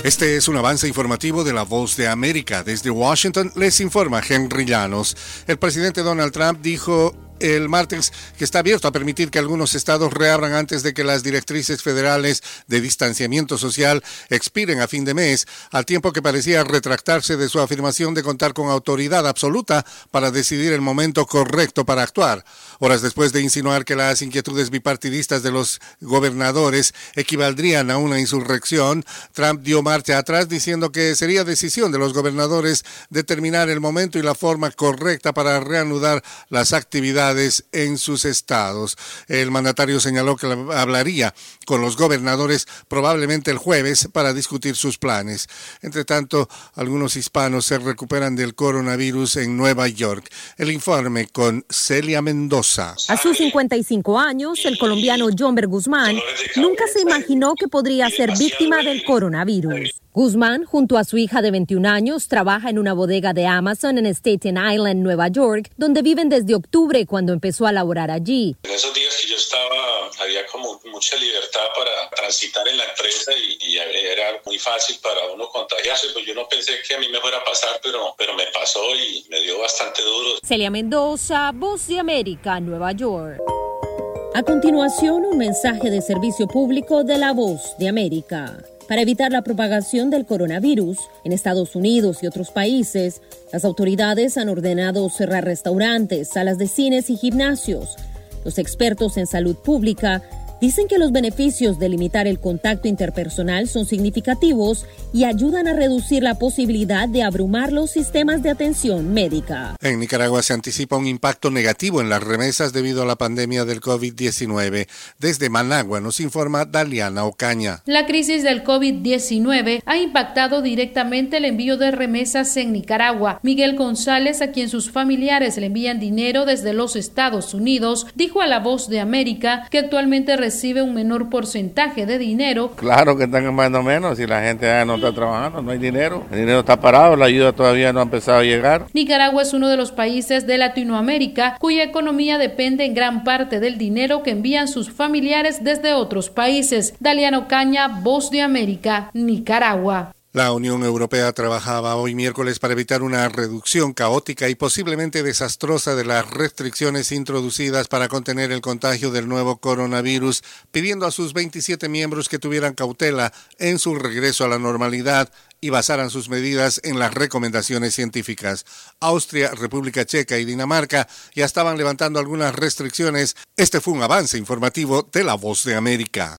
Este es un avance informativo de La Voz de América. Desde Washington les informa Henry Llanos. El presidente Donald Trump dijo el martes que está abierto a permitir que algunos estados reabran antes de que las directrices federales de distanciamiento social expiren a fin de mes, al tiempo que parecía retractarse de su afirmación de contar con autoridad absoluta para decidir el momento correcto para actuar. Horas después de insinuar que las inquietudes bipartidistas de los gobernadores equivaldrían a una insurrección, Trump dio marcha atrás diciendo que sería decisión de los gobernadores determinar el momento y la forma correcta para reanudar las actividades en sus estados. El mandatario señaló que hablaría con los gobernadores probablemente el jueves para discutir sus planes. Entre tanto, algunos hispanos se recuperan del coronavirus en Nueva York. El informe con Celia Mendoza. A sus 55 años, el colombiano Jonber Guzmán nunca se imaginó que podría ser víctima del coronavirus. Guzmán, junto a su hija de 21 años, trabaja en una bodega de Amazon en Staten Island, Nueva York, donde viven desde octubre cuando empezó a laborar allí. En esos días que yo estaba, había como mucha libertad para transitar en la empresa y era muy fácil para uno contagiarse. Pues yo no pensé que a mí me fuera a pasar, pero me pasó y me dio bastante duro. Celia Mendoza, Voz de América, Nueva York. A continuación, un mensaje de servicio público de La Voz de América. Para evitar la propagación del coronavirus en Estados Unidos y otros países, las autoridades han ordenado cerrar restaurantes, salas de cines y gimnasios. Los expertos en salud pública dicen que los beneficios de limitar el contacto interpersonal son significativos y ayudan a reducir la posibilidad de abrumar los sistemas de atención médica. En Nicaragua se anticipa un impacto negativo en las remesas debido a la pandemia del COVID-19. Desde Managua nos informa Daliana Ocaña. La crisis del COVID-19 ha impactado directamente el envío de remesas en Nicaragua. Miguel González, a quien sus familiares le envían dinero desde los Estados Unidos, dijo a La Voz de América que actualmente recibe un menor porcentaje de dinero. Claro que están ganando menos, si la gente ya no está trabajando, no hay dinero, el dinero está parado, la ayuda todavía no ha empezado a llegar. Nicaragua es uno de los países de Latinoamérica cuya economía depende en gran parte del dinero que envían sus familiares desde otros países. Daliano Caña, Voz de América, Nicaragua. La Unión Europea trabajaba hoy miércoles para evitar una reducción caótica y posiblemente desastrosa de las restricciones introducidas para contener el contagio del nuevo coronavirus, pidiendo a sus 27 miembros que tuvieran cautela en su regreso a la normalidad y basaran sus medidas en las recomendaciones científicas. Austria, República Checa y Dinamarca ya estaban levantando algunas restricciones. Este fue un avance informativo de La Voz de América.